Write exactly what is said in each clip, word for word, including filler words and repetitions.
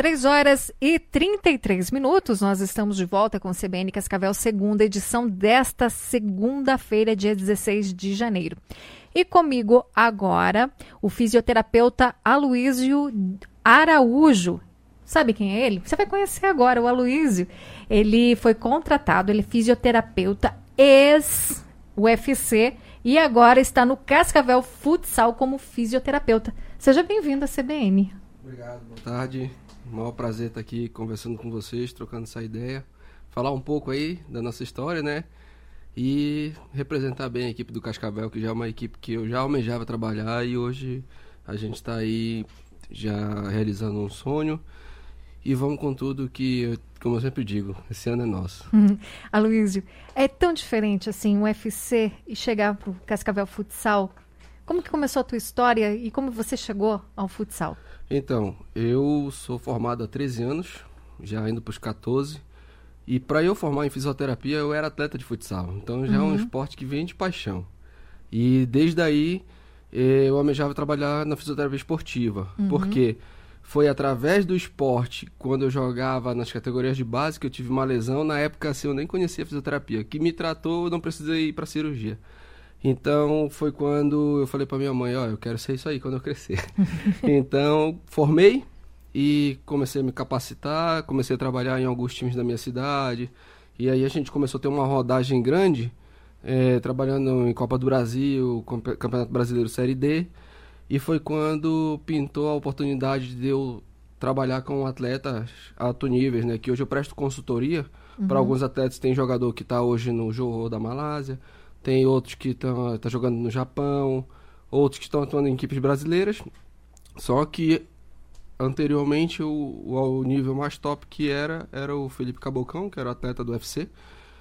três horas e trinta e três minutos, nós estamos de volta com o C B N Cascavel, segunda edição desta segunda-feira, dia dezesseis de janeiro. E comigo agora, o fisioterapeuta Aloísio Araújo. Sabe quem é ele? Você vai conhecer agora o Aloísio. Ele foi contratado, ele é fisioterapeuta ex-U F C e agora está no Cascavel Futsal como fisioterapeuta. Seja bem-vindo à C B N. Obrigado, boa tarde. Um maior prazer estar aqui conversando com vocês, trocando essa ideia. Falar um pouco aí da nossa história, né? E representar bem a equipe do Cascavel, que já é uma equipe que eu já almejava trabalhar e hoje a gente está aí já realizando um sonho. E vamos com tudo que, como eu sempre digo, esse ano é nosso. Hum. Aloísio, é tão diferente assim o U F C e chegar para o Cascavel Futsal? Como que começou a tua história e como você chegou ao futsal? Então, eu sou formado há treze anos, já indo para os quatorze. E para eu formar em fisioterapia, eu era atleta de futsal. Então já uhum. é um esporte que vem de paixão. E desde aí, eu almejava trabalhar na fisioterapia esportiva. Uhum. Porque foi através do esporte, quando eu jogava nas categorias de base, que eu tive uma lesão. Na época, assim, eu nem conhecia a fisioterapia. Que me tratou, eu não precisei ir para cirurgia. Então, foi quando eu falei para minha mãe, ó, oh, eu quero ser isso aí quando eu crescer. Então, formei e comecei a me capacitar, comecei a trabalhar em alguns times da minha cidade. E aí a gente começou a ter uma rodagem grande, é, trabalhando em Copa do Brasil, Campeonato Brasileiro Série D. E foi quando pintou a oportunidade de eu trabalhar com atletas a alto nível, né? Que hoje eu presto consultoria uhum. para alguns atletas. Tem jogador que está hoje no Johor da Malásia, tem outros que estão tá jogando no Japão, outros que estão atuando em equipes brasileiras. Só que anteriormente o, o, o nível mais top que era, era o Felipe Cabocão, que era atleta do U F C,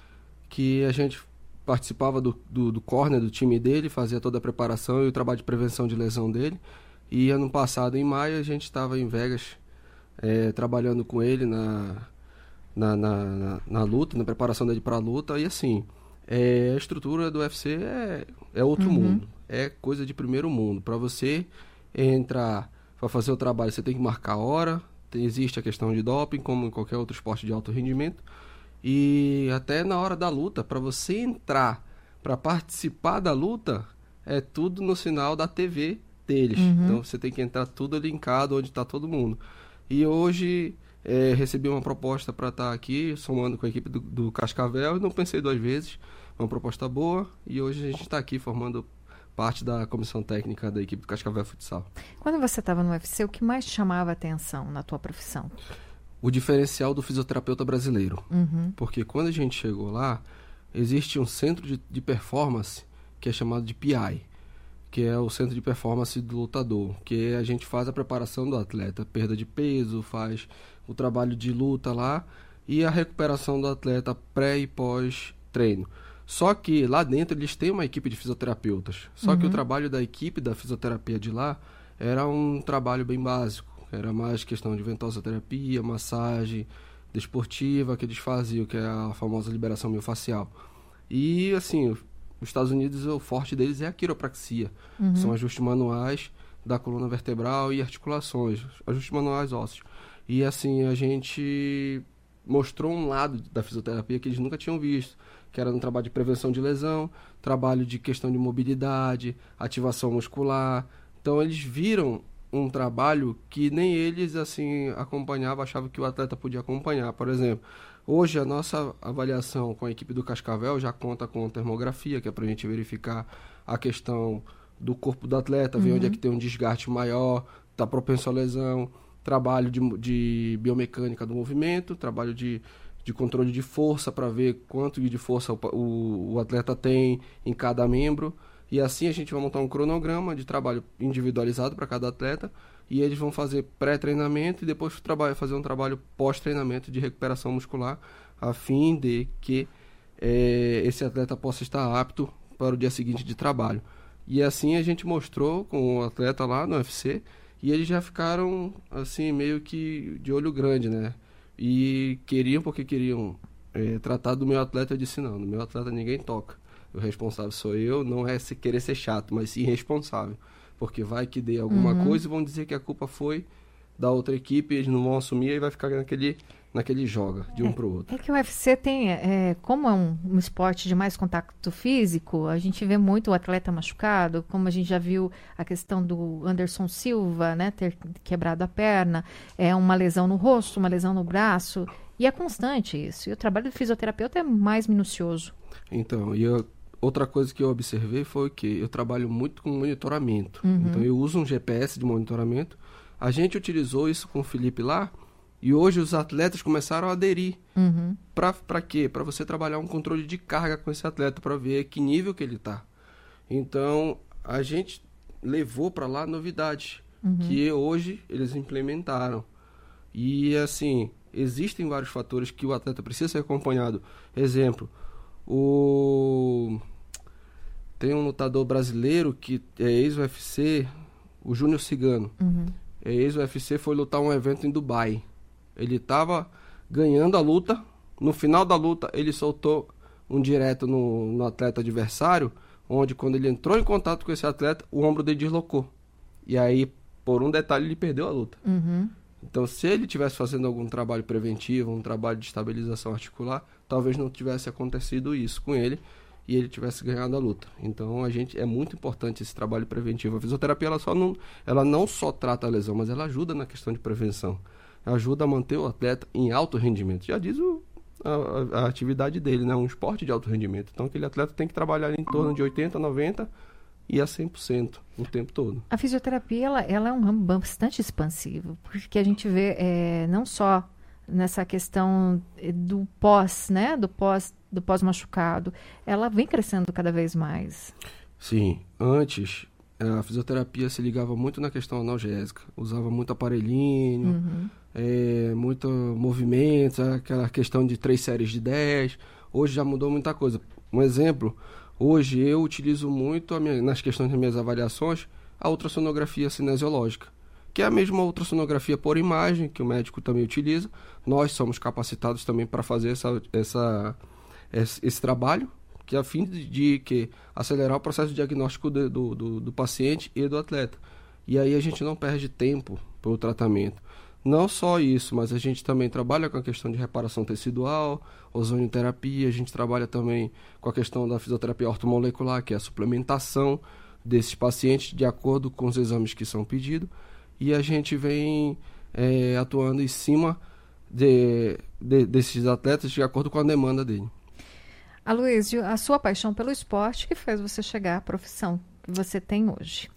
que a gente participava do, do, do corner do time dele, fazia toda a preparação e o trabalho de prevenção de lesão dele. E ano passado, em maio, a gente estava em Vegas é, trabalhando com ele na, na, na, na, na luta, na preparação dele para a luta. E assim, é, a estrutura do U F C é, é outro uhum. mundo, é coisa de primeiro mundo. Para você entrar para fazer o trabalho, você tem que marcar a hora, tem, existe a questão de doping, como em qualquer outro esporte de alto rendimento. E até na hora da luta, para você entrar, para participar da luta, é tudo no sinal da T V deles. Uhum. Então você tem que entrar tudo linkado onde está todo mundo. E hoje é, recebi uma proposta para estar tá aqui, somando com a equipe do, do Cascavel, e não pensei duas vezes. Uma proposta boa, e hoje a gente está aqui formando parte da comissão técnica da equipe do Cascavel Futsal. Quando você estava no U F C, o que mais te chamava a atenção na tua profissão? O diferencial do fisioterapeuta brasileiro. Uhum. Porque quando a gente chegou lá, existe um centro de, de performance que é chamado de P I, que é o centro de performance do lutador, que a gente faz a preparação do atleta, perda de peso, faz o trabalho de luta lá e a recuperação do atleta pré e pós-treino. Só que lá dentro eles têm uma equipe de fisioterapeutas. Só uhum. que o trabalho da equipe da fisioterapia de lá era um trabalho bem básico. Era mais questão de ventosoterapia, massagem desportiva que eles faziam, que é a famosa liberação miofascial. E, assim, os Estados Unidos, o forte deles é a quiropraxia. Uhum. São ajustes manuais da coluna vertebral e articulações, ajustes manuais ósseos. E, assim, a gente mostrou um lado da fisioterapia que eles nunca tinham visto, que era no trabalho de prevenção de lesão, trabalho de questão de mobilidade, ativação muscular. Então, eles viram um trabalho que nem eles assim acompanhavam, achavam que o atleta podia acompanhar. Por exemplo, hoje a nossa avaliação com a equipe do Cascavel já conta com termografia, que é para a gente verificar a questão do corpo do atleta, ver uhum. onde é que tem um desgaste maior, está propenso à lesão, trabalho de, de biomecânica do movimento, trabalho de, de controle de força para ver quanto de força o, o, o atleta tem em cada membro. E assim a gente vai montar um cronograma de trabalho individualizado para cada atleta e eles vão fazer pré-treinamento e depois fazer um trabalho pós-treinamento de recuperação muscular a fim de que é, esse atleta possa estar apto para o dia seguinte de trabalho. E assim a gente mostrou com o atleta lá no U F C e eles já ficaram assim meio que de olho grande, né? E queriam, porque queriam é, tratar do meu atleta. Eu disse, não, no meu atleta ninguém toca. O responsável sou eu, não é se querer ser chato, mas sim responsável. Porque vai que dê alguma uhum. coisa e vão dizer que a culpa foi da outra equipe, eles não vão assumir e vai ficar naquele, naquele joga, de um é, para o outro. É que o U F C tem, é, como é um, um esporte de mais contato físico, a gente vê muito o atleta machucado, como a gente já viu a questão do Anderson Silva, né, ter quebrado a perna, é uma lesão no rosto, uma lesão no braço, e é constante isso. E o trabalho do fisioterapeuta é mais minucioso. Então, e eu, outra coisa que eu observei foi que eu trabalho muito com monitoramento. Uhum. Então, eu uso um G P S de monitoramento. A gente utilizou isso com o Felipe lá, e hoje os atletas começaram a aderir. Uhum. Para quê? Para você trabalhar um controle de carga com esse atleta, para ver que nível que ele está. Então, a gente levou para lá novidades, uhum. que hoje eles implementaram. E, assim, existem vários fatores que o atleta precisa ser acompanhado. Exemplo, o... tem um lutador brasileiro que é ex-U F C, o Júnior Cigano. Uhum. É ex-U F C, foi lutar um evento em Dubai. Ele estava ganhando a luta. No final da luta, ele soltou um direto no, no atleta adversário, onde quando ele entrou em contato com esse atleta, o ombro dele deslocou. E aí, por um detalhe, ele perdeu a luta. Uhum. Então, se ele estivesse fazendo algum trabalho preventivo, um trabalho de estabilização articular, talvez não tivesse acontecido isso com ele e ele tivesse ganhado a luta. Então, a gente, é muito importante esse trabalho preventivo. A fisioterapia, ela, só não, ela não só trata a lesão, mas ela ajuda na questão de prevenção. Ajuda a manter o atleta em alto rendimento. Já diz o, a, a atividade dele, né? Um esporte de alto rendimento. Então, aquele atleta tem que trabalhar em torno de oitenta, noventa e a cem por cento o tempo todo. A fisioterapia, ela, ela é um ramo bastante expansivo, porque a gente vê é, não só nessa questão do pós, né? Do pós, do pós-machucado, ela vem crescendo cada vez mais. Sim, antes a fisioterapia se ligava muito na questão analgésica, usava muito aparelhinho, uhum. é, muito movimento, aquela questão de três séries de dez. Hoje já mudou muita coisa. Um exemplo, hoje eu utilizo muito a minha, nas questões das minhas avaliações a ultrassonografia cinesiológica, que é a mesma ultrassonografia por imagem que o médico também utiliza. Nós somos capacitados também para fazer essa, essa, esse, esse trabalho, que é a fim de, de que acelerar o processo de diagnóstico de, do, do, do paciente e do atleta. E aí a gente não perde tempo para o tratamento. Não só isso, mas a gente também trabalha com a questão de reparação tecidual, ozonioterapia, a gente trabalha também com a questão da fisioterapia ortomolecular, que é a suplementação desses pacientes de acordo com os exames que são pedidos, e a gente vem é, atuando em cima de, de, desses atletas de acordo com a demanda dele. Aloysio, a sua paixão pelo esporte que fez você chegar à profissão que você tem hoje.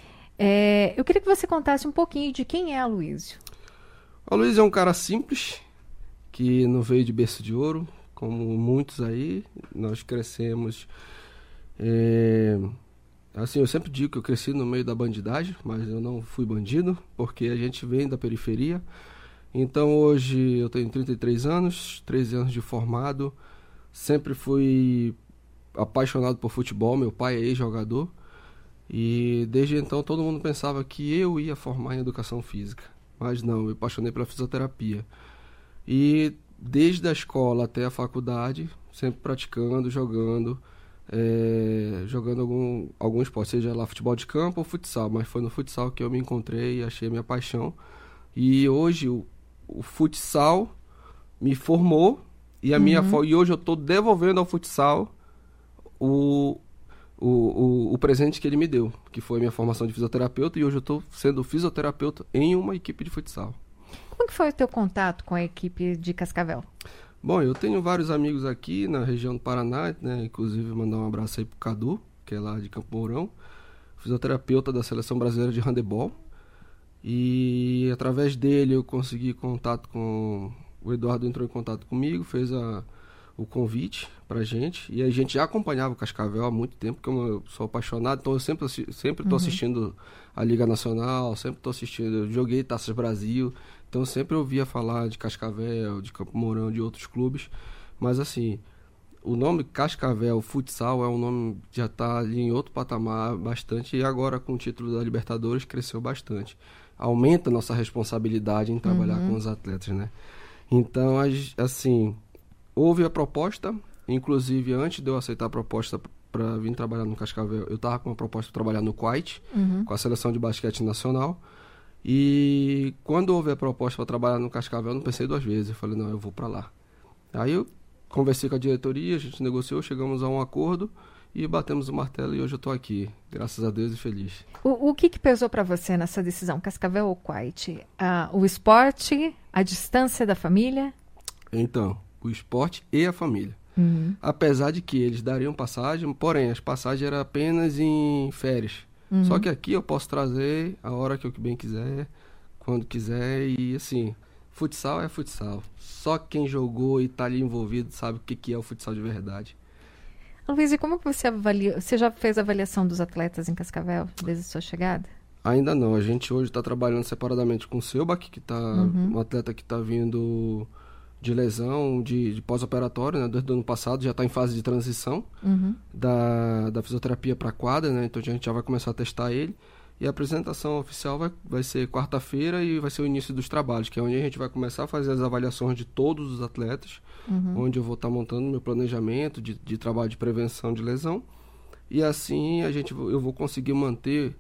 É, eu queria que você contasse um pouquinho de quem é Aloysio. O Aloysio é um cara simples, que não veio de berço de ouro, como muitos aí. Nós crescemos... É, assim, eu sempre digo que eu cresci no meio da bandidagem, mas eu não fui bandido, porque a gente vem da periferia. Então, hoje eu tenho trinta e três anos, treze anos de formado. Sempre fui apaixonado por futebol, meu pai é ex-jogador. E desde então todo mundo pensava que eu ia formar em educação física. Mas não, eu me apaixonei pela fisioterapia. E desde a escola até a faculdade, sempre praticando, jogando, é, jogando algum, algum esporte, seja lá futebol de campo ou futsal. Mas foi no futsal que eu me encontrei e achei a minha paixão. E hoje o, o futsal me formou e, a uhum. minha, e hoje eu estou devolvendo ao futsal o... O, o, o presente que ele me deu, que foi a minha formação de fisioterapeuta, e hoje eu estou sendo fisioterapeuta em uma equipe de futsal. Como que foi o teu contato com a equipe de Cascavel? Bom, eu tenho vários amigos aqui na região do Paraná, né? Inclusive mandar um abraço aí pro Cadu, que é lá de Campo Mourão, fisioterapeuta da Seleção Brasileira de Handebol, e através dele eu consegui contato com... O Eduardo entrou em contato comigo, fez a... o convite pra gente, e a gente já acompanhava o Cascavel há muito tempo, porque eu sou apaixonado, então eu sempre sempre tô uhum. assistindo a Liga Nacional, sempre tô assistindo, eu joguei Taças Brasil, então eu sempre ouvia falar de Cascavel, de Campo Mourão, de outros clubes, mas assim, o nome Cascavel Futsal é um nome que já tá ali em outro patamar bastante, e agora com o título da Libertadores cresceu bastante, aumenta a nossa responsabilidade em trabalhar uhum. com os atletas, né? Então, assim... Houve a proposta, inclusive antes de eu aceitar a proposta para vir trabalhar no Cascavel, eu estava com uma proposta para trabalhar no Kuwait, uhum. com a seleção de basquete nacional, E quando houve a proposta para trabalhar no Cascavel, eu não pensei duas vezes. Eu falei, não, eu vou para lá. Aí eu conversei com a diretoria, a gente negociou, chegamos a um acordo e batemos o martelo e hoje eu estou aqui, graças a Deus e feliz. O, o que, que pesou para você nessa decisão, Cascavel ou Quite? Ah, o esporte, a distância da família? Então, o esporte e a família. Uhum. Apesar de que eles dariam passagem, porém, as passagens eram apenas em férias. Uhum. Só que aqui eu posso trazer a hora que eu bem quiser, quando quiser e assim, futsal é futsal. Só quem jogou e está ali envolvido sabe o que, que é o futsal de verdade. Luiz, e como você avalia? Você já fez a avaliação dos atletas em Cascavel desde a sua chegada? Ainda não. A gente hoje está trabalhando separadamente com o Selbach, que está uhum. um atleta que está vindo de lesão, de, de pós-operatório, né? Desde o ano passado, já está em fase de transição uhum. da, da fisioterapia para a quadra, né? Então a gente já vai começar a testar ele. E a apresentação oficial vai, vai ser quarta-feira e vai ser o início dos trabalhos, que é onde a gente vai começar a fazer as avaliações de todos os atletas, uhum. onde eu vou estar montando meu planejamento de, de trabalho de prevenção de lesão. E assim a gente, eu vou conseguir manter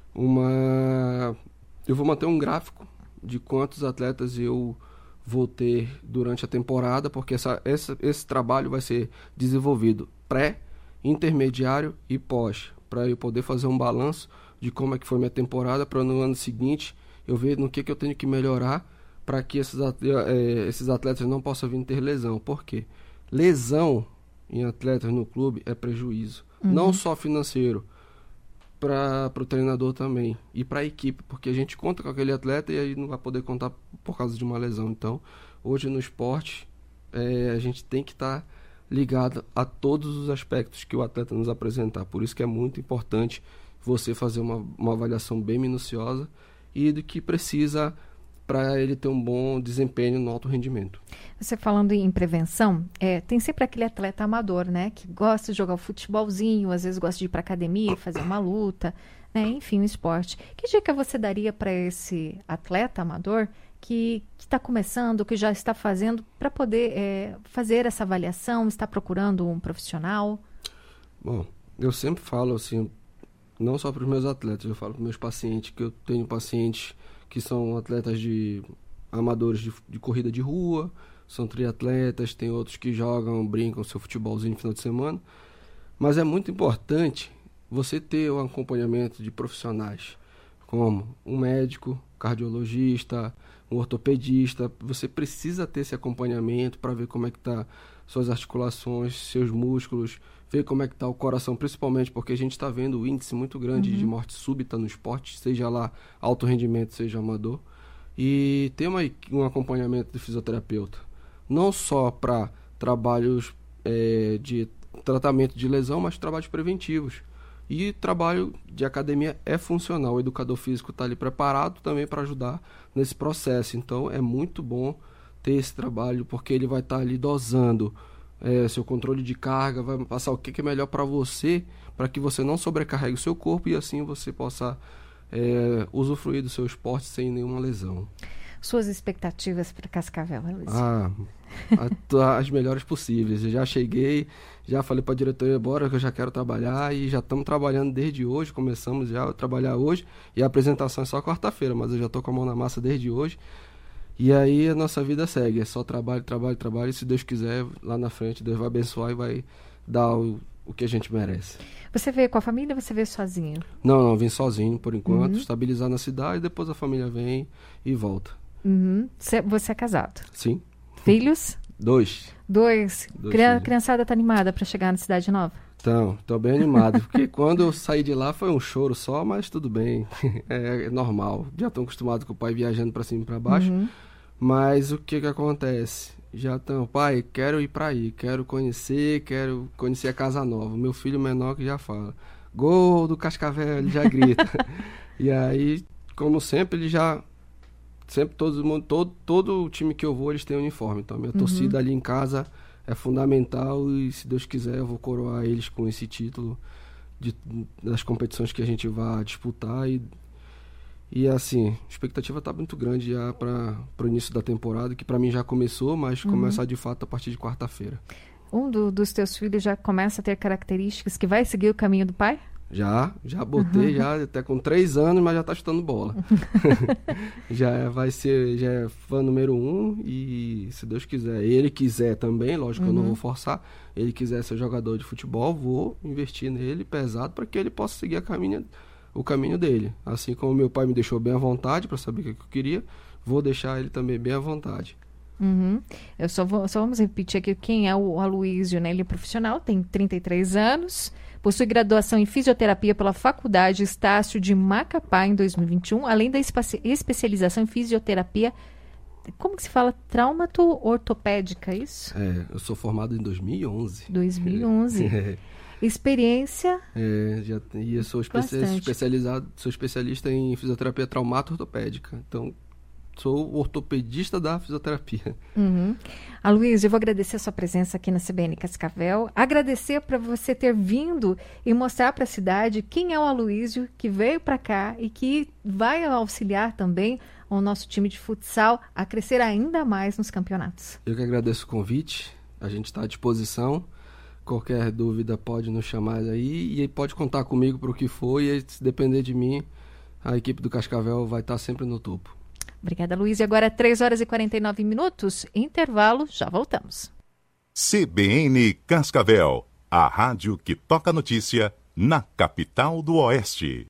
uma... Eu vou manter um gráfico de quantos atletas eu vou ter durante a temporada, porque essa, essa, esse trabalho vai ser desenvolvido pré, intermediário e pós, para eu poder fazer um balanço de como é que foi minha temporada, para no ano seguinte eu ver no que, que eu tenho que melhorar para que esses atletas, é, esses atletas não possam vir ter lesão. Por quê? Lesão em atletas no clube é prejuízo, uhum. não só financeiro, para o treinador também e para a equipe, porque a gente conta com aquele atleta e aí não vai poder contar por causa de uma lesão. Então, hoje no esporte, é, a gente tem que estar tá ligado a todos os aspectos que o atleta nos apresentar. Por isso que é muito importante você fazer uma, uma avaliação bem minuciosa e do que precisa para ele ter um bom desempenho no alto rendimento. Você falando em prevenção, é, tem sempre aquele atleta amador, né? Que gosta de jogar o futebolzinho, às vezes gosta de ir para academia, fazer uma luta, né? Enfim, um esporte. Que dica você daria para esse atleta amador que está começando, que já está fazendo, para poder é, fazer essa avaliação, está procurando um profissional? Bom, eu sempre falo assim, não só para os meus atletas, eu falo para os meus pacientes, que eu tenho pacientes que são atletas de amadores de, de corrida de rua, são triatletas, tem outros que jogam, brincam seu futebolzinho no final de semana, mas é muito importante você ter um acompanhamento de profissionais, como um médico, cardiologista, um ortopedista. Você precisa ter esse acompanhamento para ver como é que tá suas articulações, seus músculos, ver como é que está o coração, principalmente porque a gente está vendo o índice muito grande uhum. de morte súbita no esporte, seja lá alto rendimento, seja amador. E ter uma, um acompanhamento de fisioterapeuta, não só para trabalhos é, de tratamento de lesão, mas trabalhos preventivos. E trabalho de academia é funcional, o educador físico está ali preparado também para ajudar nesse processo. Então é muito bom ter esse trabalho, porque ele vai estar tá ali dosando É, seu controle de carga, vai passar o que, que é melhor para você, para que você não sobrecarregue o seu corpo e assim você possa é, usufruir do seu esporte sem nenhuma lesão. Suas expectativas para Cascavel, Luiz? Ah, a, as melhores possíveis. Eu já cheguei, já falei para a diretoria, bora que eu já quero trabalhar e já estamos trabalhando desde hoje, começamos já a trabalhar hoje e a apresentação é só quarta-feira, mas eu já estou com a mão na massa desde hoje. E aí a nossa vida segue, é só trabalho, trabalho, trabalho, e se Deus quiser, lá na frente, Deus vai abençoar e vai dar o, o que a gente merece. Você veio com a família ou você veio sozinho? Não, não, vim sozinho por enquanto, uhum. estabilizar na cidade, depois a família vem e volta. Uhum. Você, você é casado? Sim. Filhos? Dois. Dois. Dois Crian- criançada tá animada para chegar na cidade nova? Então, tô bem animado, porque quando eu saí de lá foi um choro só, mas tudo bem, é, é normal. Já estão acostumados com o pai viajando para cima e para baixo, uhum. mas o que que acontece? Já estão, pai, quero ir para aí, quero conhecer, quero conhecer a casa nova. Meu filho menor que já fala, gol do Cascavel, ele já grita. E aí, como sempre, ele já... Sempre todo mundo, todo, todo o time que eu vou, eles têm uniforme. Então, minha uhum. torcida ali em casa é fundamental e, se Deus quiser, eu vou coroar eles com esse título de, das competições que a gente vai disputar. E, e assim, a expectativa está muito grande já para o início da temporada, que para mim já começou, mas uhum. começar de fato a partir de quarta-feira. Um do, dos teus filhos já começa a ter características que vai seguir o caminho do pai? Já, já botei, uhum. já até com três anos, mas já tá chutando bola. Já vai ser, já é fã número um e, se Deus quiser, ele quiser também, lógico que uhum. eu não vou forçar, ele quiser ser jogador de futebol, vou investir nele pesado para que ele possa seguir a caminho, o caminho dele. Assim como meu pai me deixou bem à vontade para saber o que eu queria, vou deixar ele também bem à vontade. Uhum. Eu só, vou, só vamos repetir aqui quem é o Aloísio, né? Ele é profissional, tem trinta e três anos, possui graduação em fisioterapia pela Faculdade Estácio de Macapá em dois mil e vinte e um, além da espe- especialização em fisioterapia, como que se fala? Traumato-ortopédica, é isso? É, eu sou formado em dois mil e onze. dois mil e onze. É. Experiência? É, já, e eu sou espe- especializado, sou especialista em fisioterapia traumato-ortopédica, então sou ortopedista da fisioterapia. Uhum. Aloísio, eu vou agradecer a sua presença aqui na C B N Cascavel, agradecer para você ter vindo e mostrar para a cidade quem é o Aloísio, que veio para cá e que vai auxiliar também o nosso time de futsal a crescer ainda mais nos campeonatos. Eu que agradeço o convite, a gente está à disposição, qualquer dúvida pode nos chamar aí e pode contar comigo para o que for, e se depender de mim, a equipe do Cascavel vai estar sempre no topo. Obrigada, Luiz. E agora três horas e quarenta e nove minutos. Intervalo, já voltamos. C B N Cascavel, a rádio que toca notícia na capital do Oeste.